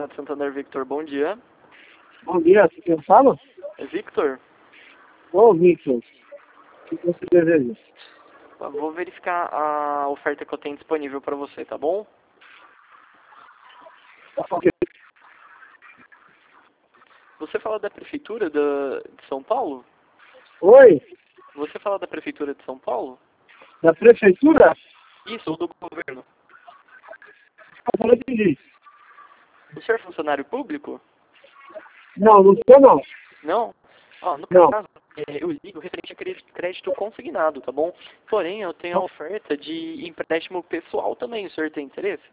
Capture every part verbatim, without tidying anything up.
Renato Santander, Victor, bom dia. Bom dia, quem fala? É Victor? Ô, Victor, o que você deseja? Eu vou verificar a oferta que eu tenho disponível para você, tá bom? Ok. Você fala da Prefeitura da, de São Paulo? Oi, Você fala da Prefeitura de São Paulo? da prefeitura? Isso, ou do governo. Eu não entendi. O senhor é funcionário público? Não, não sou não. Não? Ó, no Não. caso, é, eu ligo referente a crédito, crédito consignado, tá bom? Porém, eu tenho a oferta de empréstimo pessoal também. O senhor tem interesse?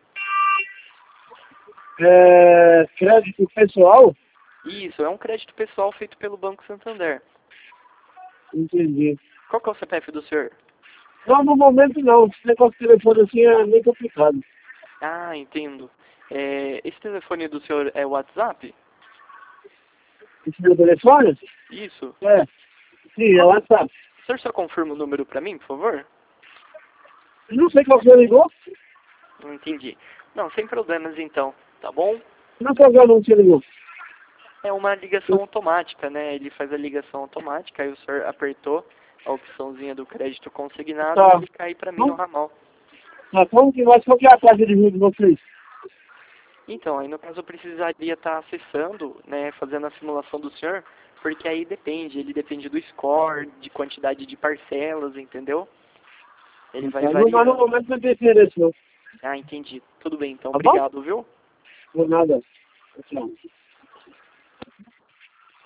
É, crédito pessoal? Isso, é um crédito pessoal feito pelo Banco Santander. Entendi. Qual que é o C P F do senhor? Não, no momento não. Esse negócio de telefone assim é meio complicado. Ah, entendo. É, esse telefone do senhor é o WhatsApp? Esse meu telefone? Isso. É. Sim, é WhatsApp. O senhor só confirma o número para mim, por favor? Eu não sei qual que você ligou. Não entendi. Não, sem problemas então, tá bom? Não sei qual não você ligou. É uma ligação automática, né? Ele faz a ligação automática, aí o senhor apertou a opçãozinha do crédito consignado Tá. e ele cai para mim no ramal. Tá, como que vai, qual que é a taxa de juros de vocês? Então, aí no caso eu precisaria estar acessando, né, fazendo a simulação do senhor, porque aí depende, ele depende do score, de quantidade de parcelas, entendeu? Ele vai Tá, não, mas no variando. momento não tem interesse não. Ah, entendi. Tudo bem, então. Tá bom? Obrigado, viu? Por nada. Tchau.